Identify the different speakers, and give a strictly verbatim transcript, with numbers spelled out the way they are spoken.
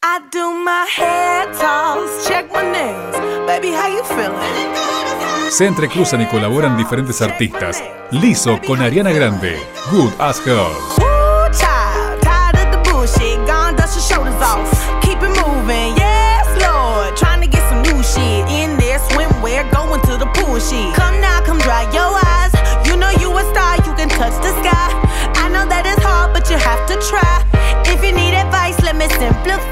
Speaker 1: I do my hair toss, check my nails. Baby, how you feeling?
Speaker 2: Se entrecruzan y colaboran diferentes artistas. Lizzo con Ariana Grande, Good as Hell.
Speaker 1: Ooh, child, tired of the bullshit. Gone, dust your shoulders off. Keep it moving, yes, Lord. Trying to get some new shit in there. Swimwear, going to the pool shit. Come now, come dry your eyes. You know you a star, you can touch the sky. I know that it's hard, but you have to try. If you need advice, let me simplify.